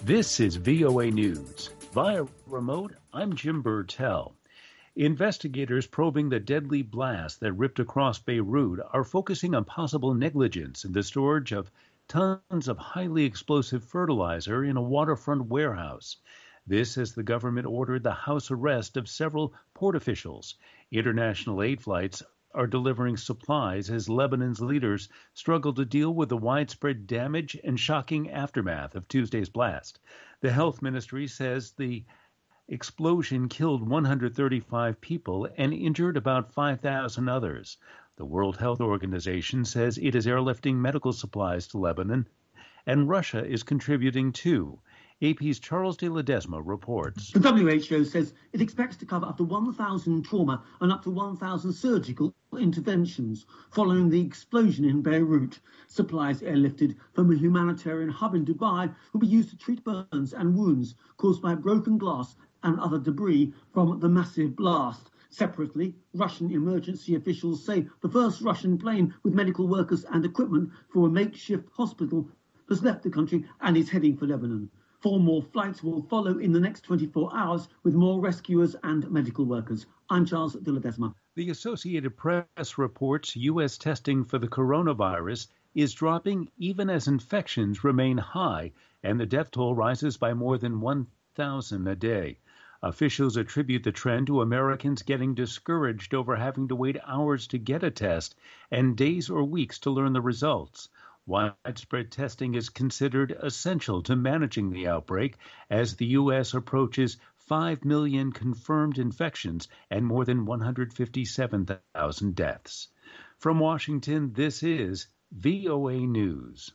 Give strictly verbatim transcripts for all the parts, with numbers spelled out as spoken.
This is V O A News. Via remote, I'm Jim Burtell. Investigators probing the deadly blast that ripped across Beirut are focusing on possible negligence in the storage of tons of highly explosive fertilizer in a waterfront warehouse. This as the government ordered the house arrest of several port officials. International aid flights are delivering supplies as Lebanon's leaders struggle to deal with the widespread damage and shocking aftermath of Tuesday's blast. The health ministry says the explosion killed one hundred thirty-five people and injured about five thousand others. The World Health Organization says it is airlifting medical supplies to Lebanon, and Russia is contributing too. A P's Charles de Ledesma reports. The W H O says it expects to cover up to one thousand trauma and up to one thousand surgical interventions following the explosion in Beirut. Supplies airlifted from a humanitarian hub in Dubai will be used to treat burns and wounds caused by broken glass and other debris from the massive blast. Separately, Russian emergency officials say the first Russian plane with medical workers and equipment for a makeshift hospital has left the country and is heading for Lebanon. Four more flights will follow in the next twenty-four hours with more rescuers and medical workers. I'm Charles de Ledesma. The Associated Press reports U S testing for the coronavirus is dropping even as infections remain high and the death toll rises by more than one thousand a day. Officials attribute the trend to Americans getting discouraged over having to wait hours to get a test and days or weeks to learn the results. Widespread testing is considered essential to managing the outbreak as the U S approaches five million confirmed infections and more than one hundred fifty-seven thousand deaths. From Washington, this is V O A News.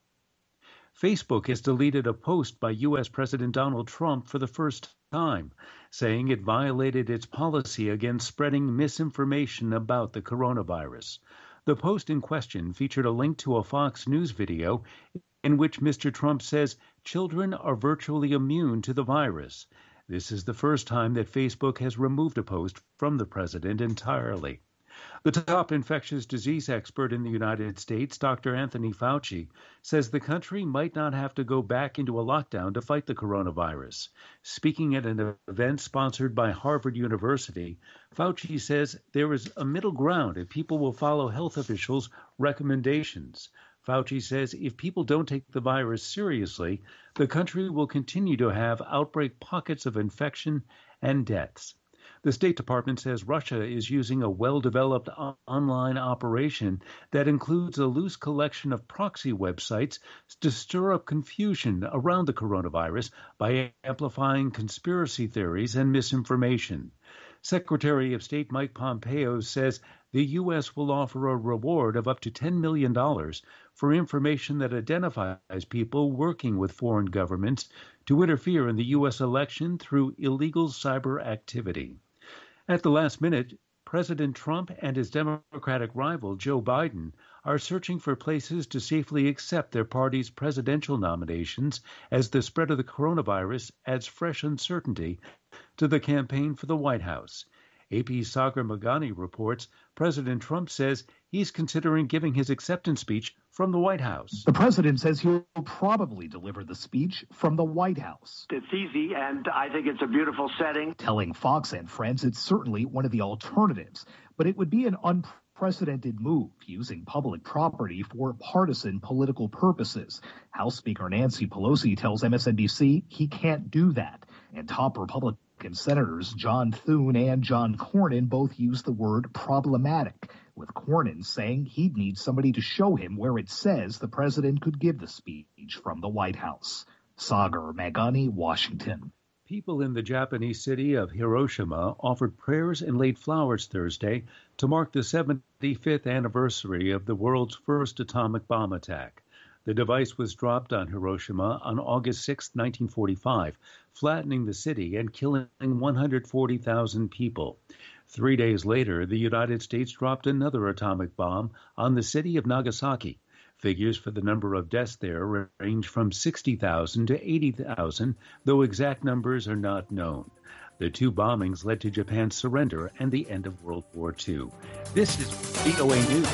Facebook has deleted a post by U S President Donald Trump for the first time, saying it violated its policy against spreading misinformation about the coronavirus. The post in question featured a link to a Fox News video in which Mister Trump says children are virtually immune to the virus. This is the first time that Facebook has removed a post from the president entirely. The top infectious disease expert in the United States, Doctor Anthony Fauci, says the country might not have to go back into a lockdown to fight the coronavirus. Speaking at an event sponsored by Harvard University, Fauci says there is a middle ground if people will follow health officials' recommendations. Fauci says if people don't take the virus seriously, the country will continue to have outbreak pockets of infection and deaths. The State Department says Russia is using a well-developed online operation that includes a loose collection of proxy websites to stir up confusion around the coronavirus by amplifying conspiracy theories and misinformation. Secretary of State Mike Pompeo says the U S will offer a reward of up to ten million dollars for information that identifies people working with foreign governments to interfere in the U S election through illegal cyber activity. At the last minute, President Trump and his Democratic rival Joe Biden are searching for places to safely accept their party's presidential nominations as the spread of the coronavirus adds fresh uncertainty to the campaign for the White House. A P's Sagar Meghani reports President Trump says he's considering giving his acceptance speech from the White House. The president says he'll probably deliver the speech from the White House. It's easy, and I think it's a beautiful setting. Telling Fox and Friends it's certainly one of the alternatives, but it would be an unprecedented move using public property for partisan political purposes. House Speaker Nancy Pelosi tells M S N B C he can't do that, and top Republican Senators John Thune and John Cornyn both use the word problematic, with Cornyn saying he'd need somebody to show him where it says the president could give the speech from the White House. Sagar Meghani, Washington. People in the Japanese city of Hiroshima offered prayers and laid flowers Thursday to mark the seventy-fifth anniversary of the world's first atomic bomb attack. The device was dropped on Hiroshima on August sixth, nineteen forty-five, flattening the city and killing one hundred forty thousand people. Three days later, the United States dropped another atomic bomb on the city of Nagasaki. Figures for the number of deaths there range from sixty thousand to eighty thousand, though exact numbers are not known. The two bombings led to Japan's surrender and the end of World War Two. This is V O A News.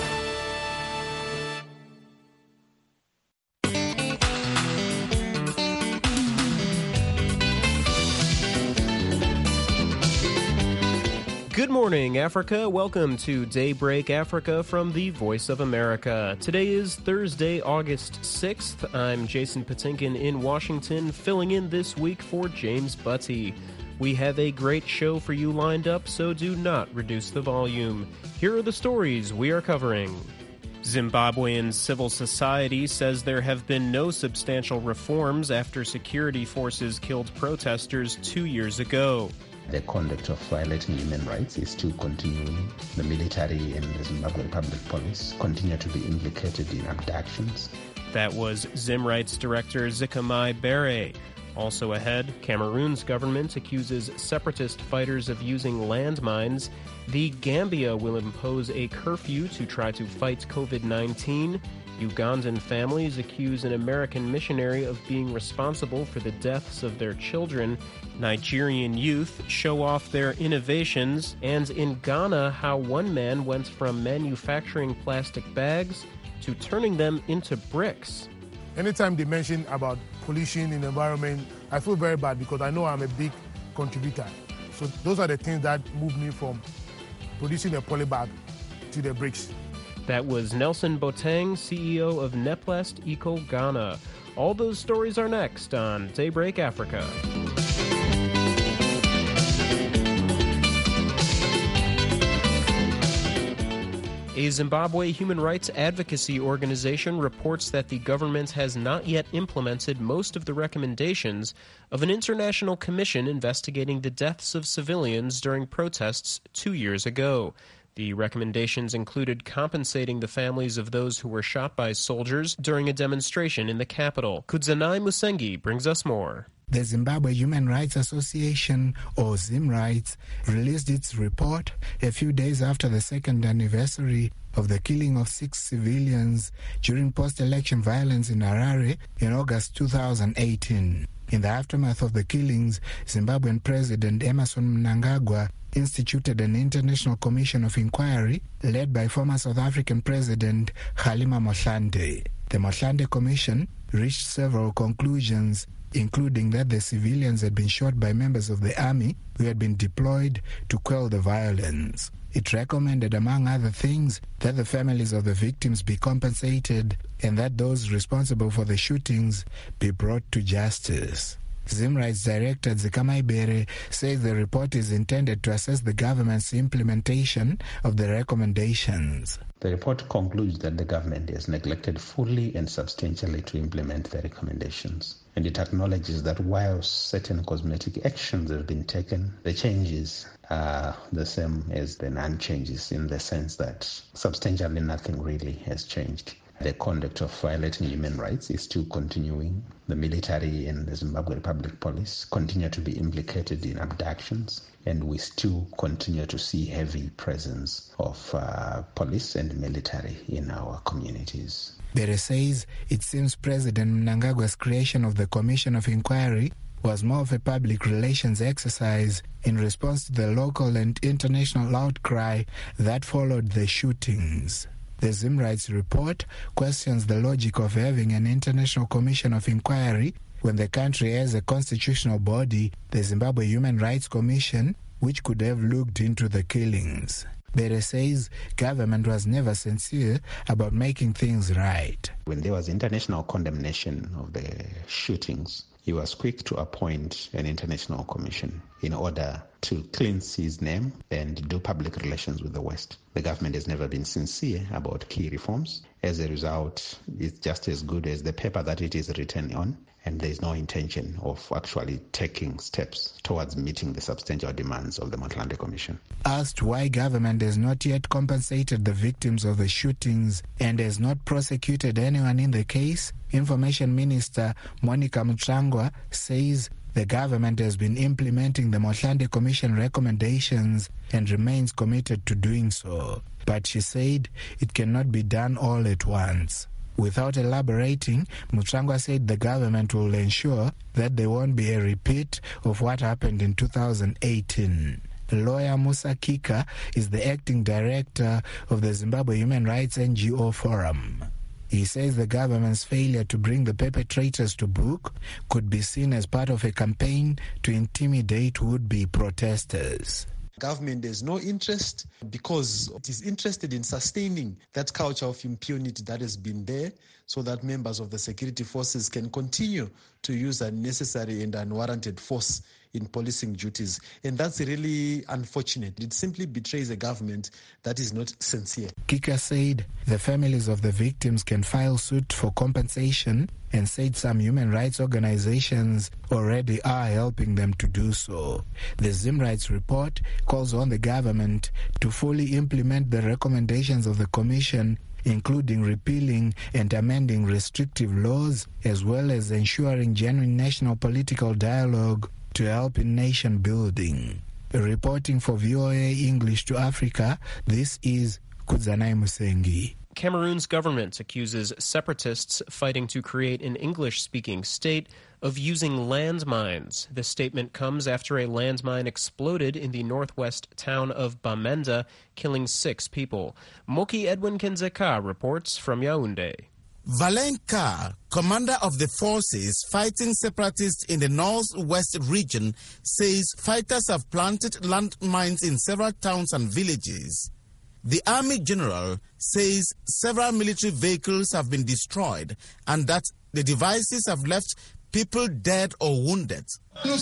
Good morning, Africa. Welcome to Daybreak Africa from the Voice of America. Today is Thursday, August sixth. I'm Jason Patinkin in Washington, filling in this week for James Butty. We have a great show for you lined up, so do not reduce the volume. Here are the stories we are covering. Zimbabwean civil society says there have been no substantial reforms after security forces killed protesters two years ago. The conduct of violating human rights is still continuing. The military and the Zimbabwe Public Police continue to be implicated in abductions. That was Zim Rights Director Zikamai Bere. Also ahead, Cameroon's government accuses separatist fighters of using landmines. The Gambia will impose a curfew to try to fight covid nineteen. Ugandan families accuse an American missionary of being responsible for the deaths of their children. Nigerian youth show off their innovations. And in Ghana, how one man went from manufacturing plastic bags to turning them into bricks. Anytime they mention about pollution in the environment, I feel very bad because I know I'm a big contributor. So those are the things that move me from producing a polybag to the bricks. That was Nelson Botang, C E O of Neplast Eco Ghana. All those stories are next on Daybreak Africa. A Zimbabwe human rights advocacy organization reports that the government has not yet implemented most of the recommendations of an international commission investigating the deaths of civilians during protests two years ago. The recommendations included compensating the families of those who were shot by soldiers during a demonstration in the capital. Kudzanai Musengi brings us more. The Zimbabwe Human Rights Association, or Zim Rights, released its report a few days after the second anniversary of the killing of six civilians during post-election violence in Harare in August two thousand eighteen. In the aftermath of the killings, Zimbabwean President Emmerson Mnangagwa instituted an international commission of inquiry led by former South African President Kgalema Motlanthe. The Motlanthe Commission reached several conclusions, including that the civilians had been shot by members of the army who had been deployed to quell the violence. It recommended, among other things, that the families of the victims be compensated and that those responsible for the shootings be brought to justice. Zim Rights Director Zikamai Bere says the report is intended to assess the government's implementation of the recommendations. The report concludes that the government has neglected fully and substantially to implement the recommendations. And it acknowledges that while certain cosmetic actions have been taken, the changes are the same as the non-changes in the sense that substantially nothing really has changed. The conduct of violating human rights is still continuing. The military and the Zimbabwe Public Police continue to be implicated in abductions, and we still continue to see heavy presence of uh, police and military in our communities. Bere says it seems President Mnangagwa's creation of the Commission of Inquiry was more of a public relations exercise in response to the local and international outcry that followed the shootings. The Zim Rights report questions the logic of having an international commission of inquiry when the country has a constitutional body, the Zimbabwe Human Rights Commission, which could have looked into the killings. Bere says government was never sincere about making things right. When there was international condemnation of the shootings, he was quick to appoint an international commission in order to cleanse his name and do public relations with the West. The government has never been sincere about key reforms. As a result, it's just as good as the paper that it is written on, and there is no intention of actually taking steps towards meeting the substantial demands of the Motlanthe Commission. Asked why government has not yet compensated the victims of the shootings and has not prosecuted anyone in the case, Information Minister Monica Mutsvangwa says the government has been implementing the Motlanthe Commission recommendations and remains committed to doing so. But she said it cannot be done all at once. Without elaborating, Mutsvangwa said the government will ensure that there won't be a repeat of what happened in two thousand eighteen. Lawyer Musa Kika is the acting director of the Zimbabwe Human Rights N G O Forum. He says the government's failure to bring the perpetrators to book could be seen as part of a campaign to intimidate would-be protesters. Government has no interest because it is interested in sustaining that culture of impunity that has been there so that members of the security forces can continue to use unnecessary and unwarranted force in policing duties. And that's really unfortunate. It simply betrays a government that is not sincere. Kika said the families of the victims can file suit for compensation and said some human rights organizations already are helping them to do so. The Zim Rights report calls on the government to fully implement the recommendations of the Commission, including repealing and amending restrictive laws, as well as ensuring genuine national political dialogue to help in nation building. Reporting for V O A English to Africa, this is Kudzanai Musengi. Cameroon's government accuses separatists fighting to create an English-speaking state of using landmines. The statement comes after a landmine exploded in the northwest town of Bamenda, killing six people. Moki Edwin Kenzeka reports from Yaoundé. Valenka, commander of the forces fighting separatists in the northwest region, says fighters have planted landmines in several towns and villages. The army general says several military vehicles have been destroyed and that the devices have left people dead or wounded. He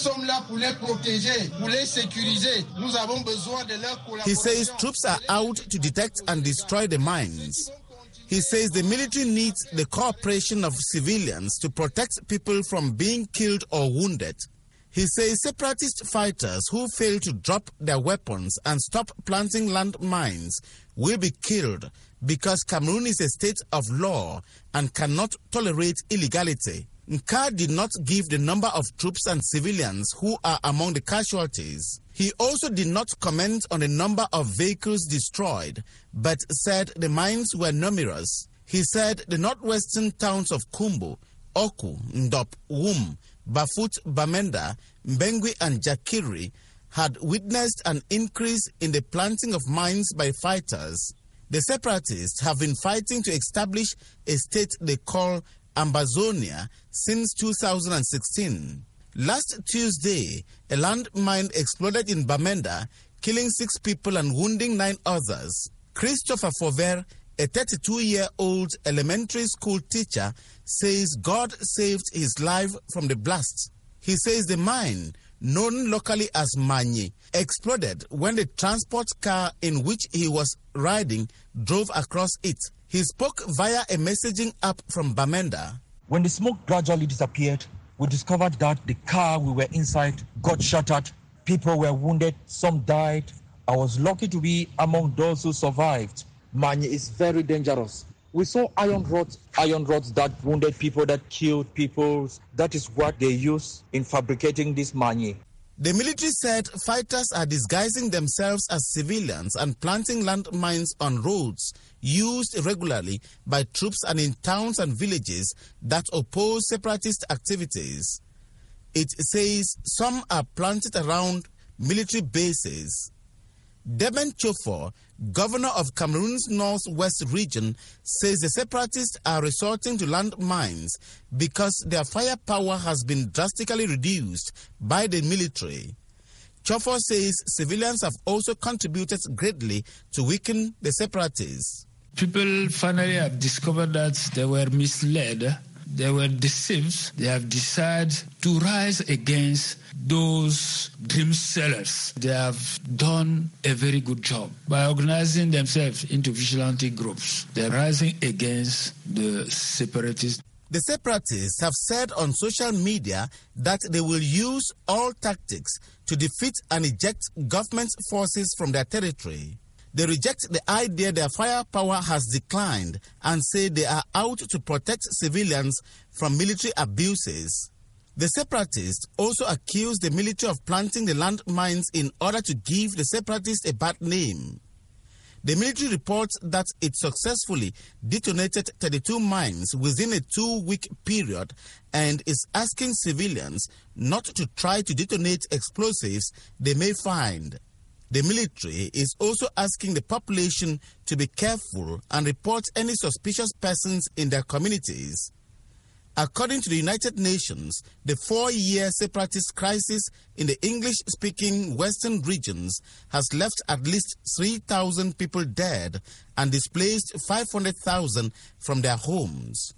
says troops are out to detect and destroy the mines. He says the military needs the cooperation of civilians to protect people from being killed or wounded. He says separatist fighters who fail to drop their weapons and stop planting landmines will be killed because Cameroon is a state of law and cannot tolerate illegality. Nkar did not give the number of troops and civilians who are among the casualties. He also did not comment on the number of vehicles destroyed, but said the mines were numerous. He said the northwestern towns of Kumbu, Oku, Ndop, Wum, Bafut, Bamenda, Mbengui and Jakiri had witnessed an increase in the planting of mines by fighters. The separatists have been fighting to establish a state they call Ambazonia since two thousand sixteen. Last Tuesday, a landmine exploded in Bamenda, killing six people and wounding nine others. Christopher Fauver, a thirty-two-year-old elementary school teacher, says God saved his life from the blast. He says the mine, known locally as Manyi, exploded when the transport car in which he was riding drove across it. He spoke via a messaging app from Bamenda. When the smoke gradually disappeared, we discovered that the car we were inside got shattered. People were wounded, some died. I was lucky to be among those who survived. Manyi is very dangerous. We saw iron rods, iron rods that wounded people, that killed people. That is what they use in fabricating this Manyi. The military said fighters are disguising themselves as civilians and planting landmines on roads used regularly by troops and in towns and villages that oppose separatist activities. It says some are planted around military bases. Deben Chofor, governor of Cameroon's northwest region, says the separatists are resorting to landmines because their firepower has been drastically reduced by the military. Chofor says civilians have also contributed greatly to weaken the separatists. People finally have discovered that they were misled, they were deceived. They have decided to rise against those dream sellers. They have done a very good job by organizing themselves into vigilante groups. They're rising against the separatists. The separatists have said on social media that they will use all tactics to defeat and eject government forces from their territory. They reject the idea their firepower has declined and say they are out to protect civilians from military abuses. The separatists also accuse the military of planting the landmines in order to give the separatists a bad name. The military reports that it successfully detonated thirty-two mines within a two-week period and is asking civilians not to try to detonate explosives they may find. The military is also asking the population to be careful and report any suspicious persons in their communities. According to the United Nations, the four-year separatist crisis in the English-speaking Western regions has left at least three thousand people dead and displaced five hundred thousand from their homes.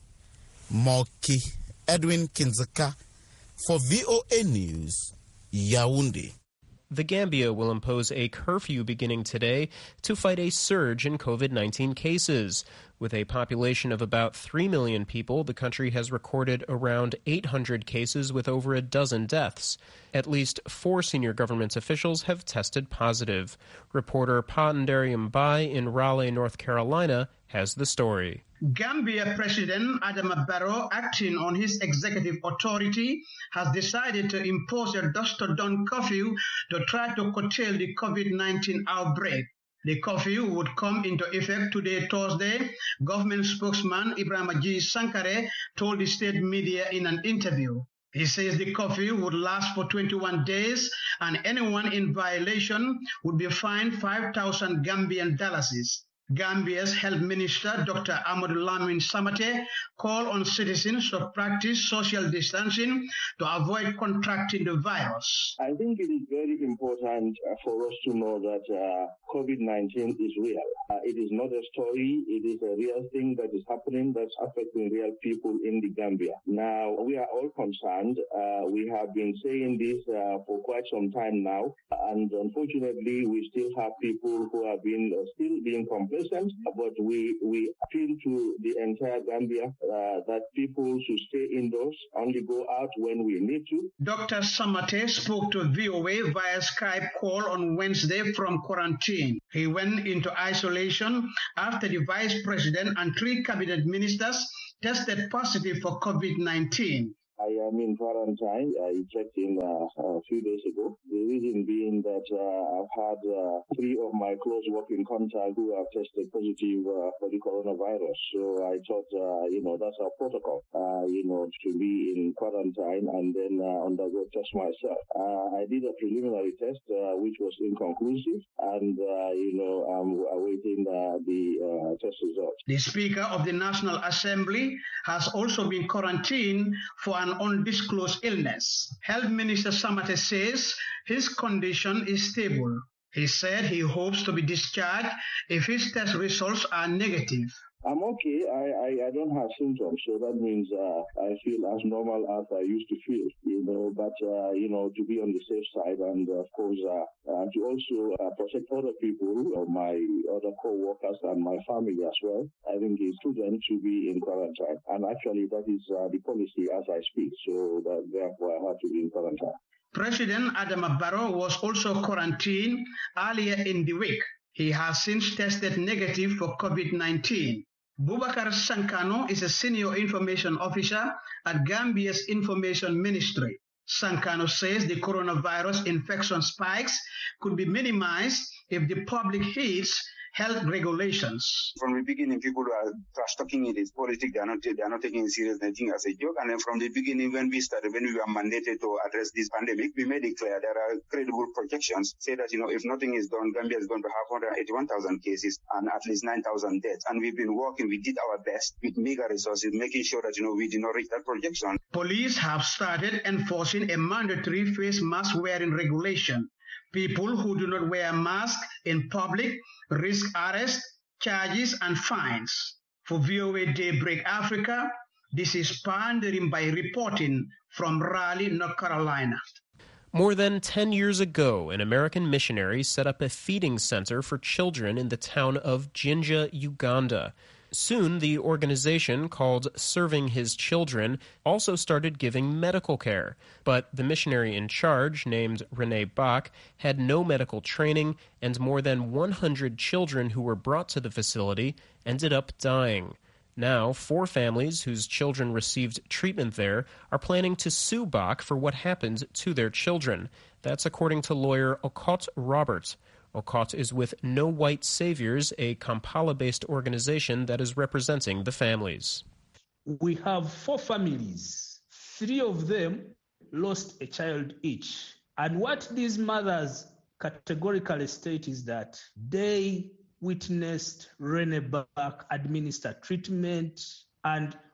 Moki Edwin Kinzaka for V O A News, Yaoundé. The Gambia will impose a curfew beginning today to fight a surge in COVID nineteen cases. With a population of about three million people, the country has recorded around eight hundred cases with over a dozen deaths. At least four senior government officials have tested positive. Reporter Panderi Mbai in Raleigh, North Carolina, has the story. Gambia President Adama Barrow, acting on his executive authority, has decided to impose a dusk to dawn curfew to try to curtail the COVID nineteen outbreak. The curfew would come into effect today, Thursday, government spokesman Ibrahim G. Sankare told the state media in an interview. He says the curfew would last for twenty-one days and anyone in violation would be fined five thousand Gambian dollars. Gambia's Health Minister, Doctor Amadou Lamine Samate, called on citizens to practice social distancing to avoid contracting the virus. I think it is very important uh, for us to know that uh, COVID nineteen is real. Uh, it is not a story. It is a real thing that is happening that's affecting real people in the Gambia. Now, we are all concerned. Uh, we have been saying this uh, for quite some time now, and unfortunately, we still have people who have been uh, still being complacent. But we, we appeal to the entire Gambia uh, that people should stay indoors, only go out when we need to. Doctor Samate spoke to V O A via Skype call on Wednesday from quarantine. He went into isolation after the Vice President and three cabinet ministers tested positive for COVID nineteen. I am in quarantine. I checked in uh, a few days ago. The reason being that uh, I've had uh, three of my close working contacts who have tested positive uh, for the coronavirus. So I thought, uh, you know, that's our protocol, uh, you know, to be in quarantine and then uh, undergo test myself. Uh, I did a preliminary test, uh, which was inconclusive, and, uh, you know, I'm awaiting uh, the uh, test results. The Speaker of the National Assembly has also been quarantined for an undisclosed illness. Health Minister Samate says his condition is stable. He said he hopes to be discharged if his test results are negative. I'm okay. I, I, I don't have symptoms, so that means uh, I feel as normal as I used to feel, you know, but, uh, you know, to be on the safe side and, of course, uh, uh, to also uh, protect other people, uh, my other co-workers and my family as well. I think it's prudent to be in quarantine. And actually, that is uh, the policy as I speak, so that therefore I have to be in quarantine. President Adama Barrow was also quarantined earlier in the week. He has since tested negative for COVID nineteen. Boubacar Sankano is a senior information officer at Gambia's Information Ministry. Sankano says the coronavirus infection spikes could be minimized if the public heeds health regulations. From the beginning, people are trash talking it. It's politics. They are not. They are not taking it serious. They think as a joke. And then from the beginning, when we started, when we were mandated to address this pandemic, we made it clear there are credible projections say that you know if nothing is done, Gambia is going to have one hundred eighty-one thousand cases and at least nine thousand deaths. And we've been working. We did our best with meager resources, making sure that you know we did not reach that projection. Police have started enforcing a mandatory face mask wearing regulation. People who do not wear a mask in public risk arrest, charges, and fines. For V O A Daybreak Africa, this is Panderi Mbai reporting from Raleigh, North Carolina. More than ten years ago, an American missionary set up a feeding center for children in the town of Jinja, Uganda. Soon, the organization, called Serving His Children, also started giving medical care. But the missionary in charge, named Rene Bach, had no medical training, and more than one hundred children who were brought to the facility ended up dying. Now, four families whose children received treatment there are planning to sue Bach for what happened to their children. That's according to lawyer Okot Robert. Okot is with No White Saviors, a Kampala-based organization that is representing the families. We have four families. Three of them lost a child each. And what these mothers categorically state is that they witnessed Rene Bach administer treatment, and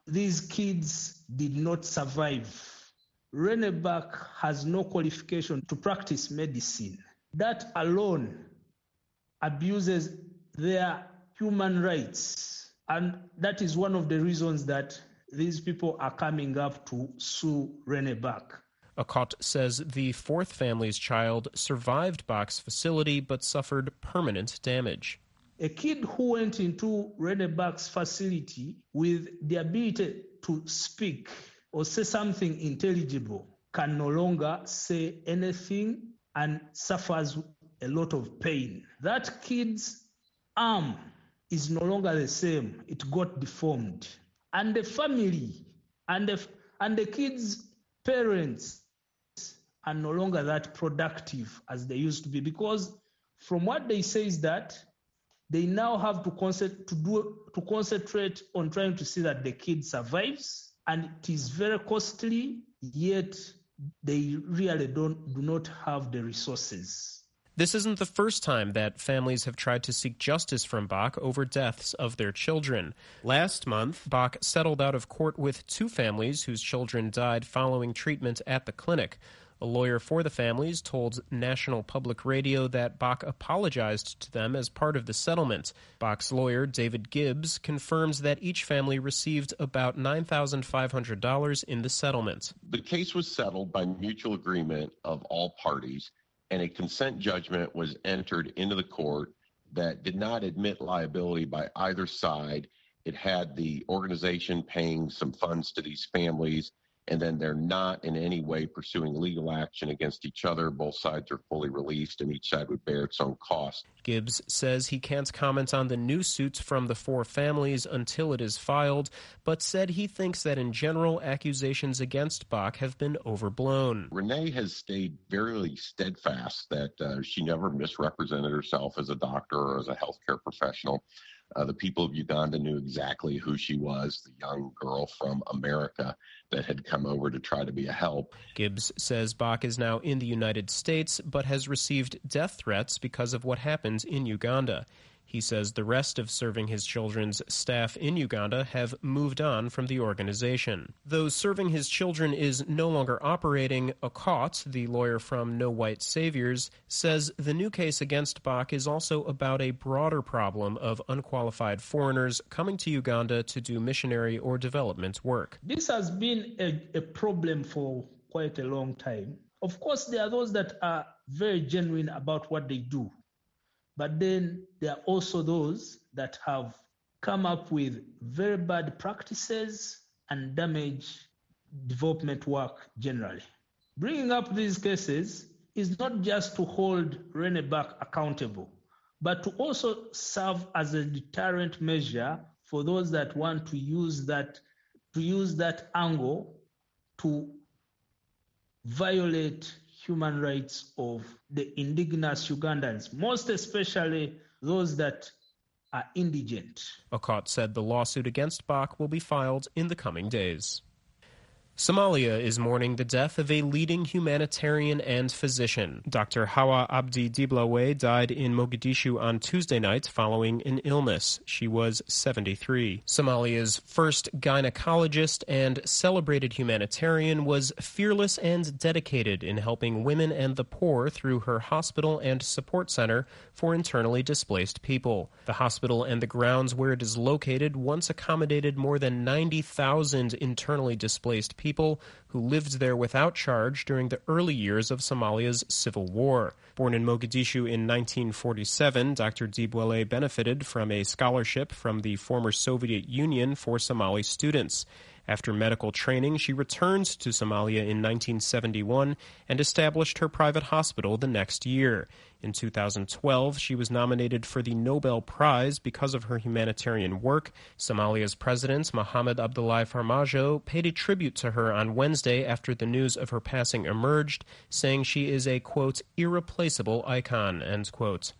these kids did not survive. Renebach has no qualification to practice medicine. That alone abuses their human rights. And that is one of the reasons that these people are coming up to sue Renebach. Okot says the fourth family's child survived Bach's facility but suffered permanent damage. A kid who went into Renebach's facility with the ability to speak or say something intelligible can no longer say anything and suffers a lot of pain. That kid's arm is no longer the same. It got deformed. And the family and the, and the kid's parents are no longer that productive as they used to be, because from what they say is that they now have to concentrate to do to concentrate on trying to see that the kid survives, and it is very costly, yet they really don't do not have the resources. This isn't the first time that families have tried to seek justice from Bach over deaths of their children. Last month, Bach settled out of court with two families whose children died following treatment at the clinic. A lawyer for the families told National Public Radio that Bach apologized to them as part of the settlement. Bach's lawyer, David Gibbs, confirms that each family received about nine thousand five hundred dollars in the settlement. The case was settled by mutual agreement of all parties, and a consent judgment was entered into the court that did not admit liability by either side. It had the organization paying some funds to these families, and then they're not in any way pursuing legal action against each other. Both sides are fully released, and each side would bear its own cost. Gibbs says he can't comment on the new suits from the four families until it is filed, but said he thinks that in general, accusations against Bach have been overblown. Renee has stayed very steadfast that uh, she never misrepresented herself as a doctor or as a healthcare professional. Uh, the people of Uganda knew exactly who she was, the young girl from America that had come over to try to be a help. Gibbs says Bach is now in the United States, but has received death threats because of what happened in Uganda. He says the rest of Serving His Children's staff in Uganda have moved on from the organization. Though Serving His Children is no longer operating, Okot, the lawyer from No White Saviors, says the new case against Bach is also about a broader problem of unqualified foreigners coming to Uganda to do missionary or development work. This has been a, a problem for quite a long time. Of course, there are those that are very genuine about what they do. But then there are also those that have come up with very bad practices and damage development work generally. Bringing up these cases is not just to hold Renebach accountable, but to also serve as a deterrent measure for those that want to use that to use that angle to violate human rights of the indigenous Ugandans, most especially those that are indigent. Okot said the lawsuit against Bach will be filed in the coming days. Somalia is mourning the death of a leading humanitarian and physician. Doctor Hawa Abdi Diblawe died in Mogadishu on Tuesday night following an illness. She was seventy-three. Somalia's first gynecologist and celebrated humanitarian was fearless and dedicated in helping women and the poor through her hospital and support center for internally displaced people. The hospital and the grounds where it is located once accommodated more than ninety thousand internally displaced people people who lived there without charge during the early years of Somalia's civil war. Born in Mogadishu in nineteen forty-seven, Doctor Dibwale benefited from a scholarship from the former Soviet Union for Somali students. After medical training, she returned to Somalia in nineteen seventy-one and established her private hospital the next year. In two thousand twelve, she was nominated for the Nobel Prize because of her humanitarian work. Somalia's president, Mohamed Abdullahi Farmajo, paid a tribute to her on Wednesday after the news of her passing emerged, saying she is a, quote, irreplaceable icon, end quote.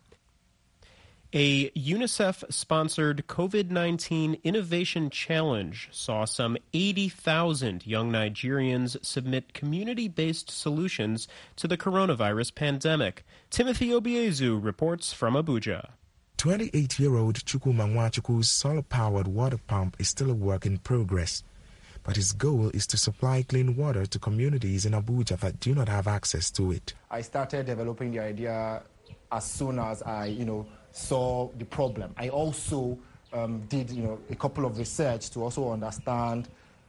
A UNICEF-sponsored COVID nineteen Innovation Challenge saw some eighty thousand young Nigerians submit community-based solutions to the coronavirus pandemic. Timothy Obiezu reports from Abuja. twenty-eight-year-old Chukwuma Nwachukwu's solar-powered water pump is still a work in progress. but his goal is to supply clean water to communities in Abuja that do not have access to it. I started developing the idea as soon as I, you know, saw the problem. I also um, did, you know, a couple of research to also understand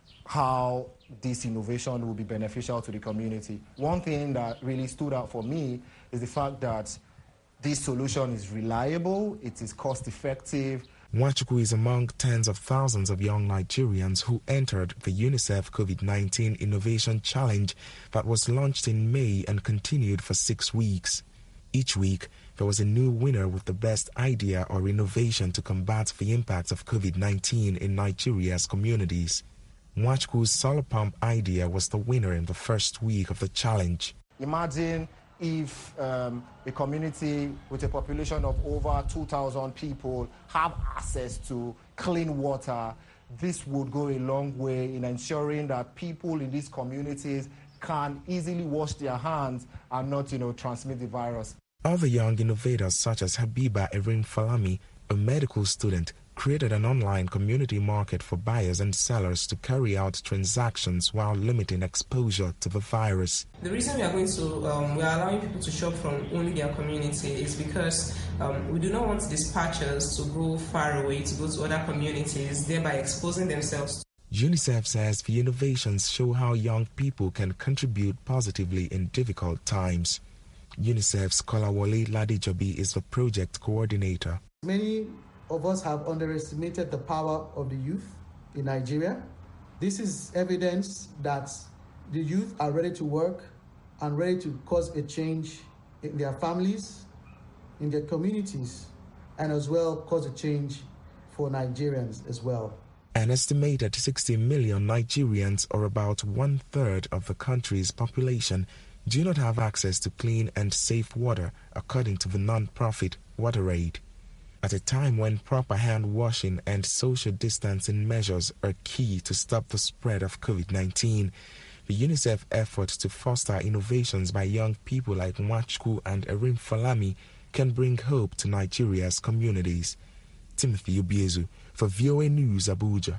how this innovation will be beneficial to the community. One thing that really stood out for me is the fact that this solution is reliable, it is cost-effective. Nwachukwu is among tens of thousands of young Nigerians who entered the UNICEF COVID nineteen Innovation Challenge that was launched in May and continued for six weeks. Each week, there was a new winner with the best idea or innovation to combat the impact of COVID nineteen in Nigeria's communities. Nwachukwu's solar pump idea was the winner in the first week of the challenge. Imagine if um, a community with a population of over two thousand people have access to clean water. This would go a long way in ensuring that people in these communities can easily wash their hands and not, you know, transmit the virus. Other young innovators such as Habiba Erin Falami, a medical student, created an online community market for buyers and sellers to carry out transactions while limiting exposure to the virus. The reason we are going to, um, we are allowing people to shop from only their community is because um, we do not want dispatchers to go far away, to go to other communities, thereby exposing themselves. UNICEF says the innovations show how young people can contribute positively in difficult times. UNICEF's Kolawole Ladijobi is the project coordinator. Many of us have underestimated the power of the youth in Nigeria. This is evidence that the youth are ready to work and ready to cause a change in their families, in their communities, and as well cause a change for Nigerians as well. An estimated sixty million Nigerians, or about one-third of the country's population, do not have access to clean and safe water, according to the non-profit WaterAid. At a time when proper hand washing and social distancing measures are key to stop the spread of COVID nineteen, the UNICEF effort to foster innovations by young people like Nwachukwu and Erin Falami can bring hope to Nigeria's communities. Timothy Ubiezu for V O A News, Abuja.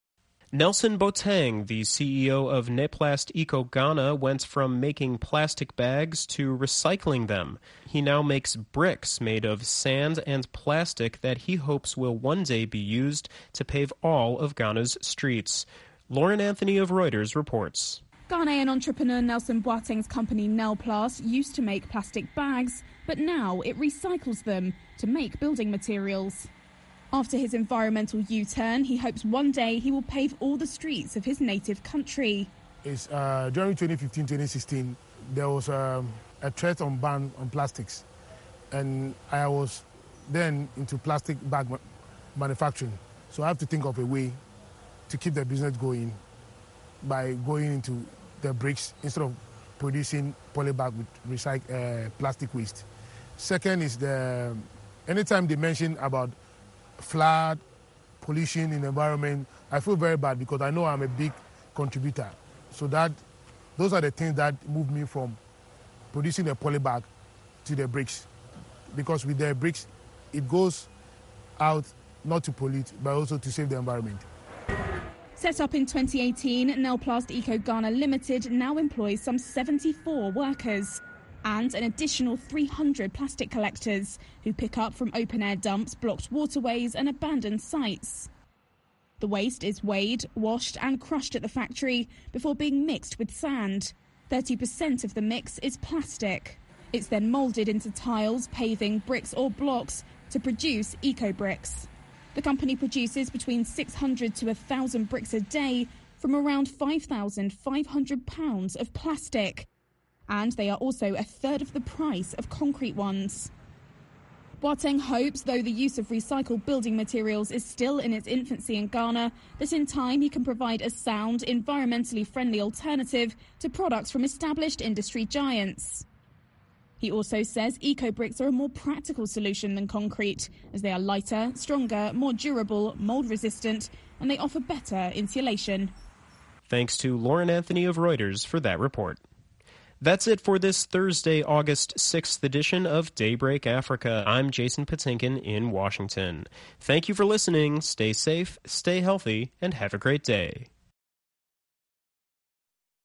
Nelson Boateng, the C E O of Neplast Eco Ghana, went from making plastic bags to recycling them. He now makes bricks made of sand and plastic that he hopes will one day be used to pave all of Ghana's streets. Lauren Anthony of Reuters reports. Ghanaian entrepreneur Nelson Boateng's company Nelplast used to make plastic bags, but now it recycles them to make building materials. After his environmental U-turn, he hopes one day he will pave all the streets of his native country. It's, uh, during twenty fifteen twenty sixteen, there was um, a threat on ban on plastics. And I was then into plastic bag ma- manufacturing. So I have to think of a way to keep the business going by going into the bricks instead of producing polybag with recycled uh, plastic waste. Second is the, anytime they mention about flood, pollution in the environment, I feel very bad because I know I'm a big contributor. So that those are the things that move me from producing a polybag to the bricks. Because with the bricks, it goes out not to pollute, but also to save the environment. Set up in twenty eighteen, Nelplast Eco Ghana Limited now employs some seventy-four workers and an additional three hundred plastic collectors who pick up from open-air dumps, blocked waterways and abandoned sites. The waste is weighed, washed and crushed at the factory before being mixed with sand. thirty percent of the mix is plastic. It's then moulded into tiles, paving, bricks or blocks to produce eco-bricks. The company produces between six hundred to one thousand bricks a day from around five thousand five hundred pounds of plastic. And they are also a third of the price of concrete ones. Boateng hopes, though the use of recycled building materials is still in its infancy in Ghana, that in time he can provide a sound, environmentally friendly alternative to products from established industry giants. He also says eco-bricks are a more practical solution than concrete, as they are lighter, stronger, more durable, mold-resistant, and they offer better insulation. Thanks to Lauren Anthony of Reuters for that report. That's it for this Thursday, August sixth edition of Daybreak Africa. I'm Jason Patinkin in Washington. Thank you for listening. Stay safe, stay healthy, and have a great day.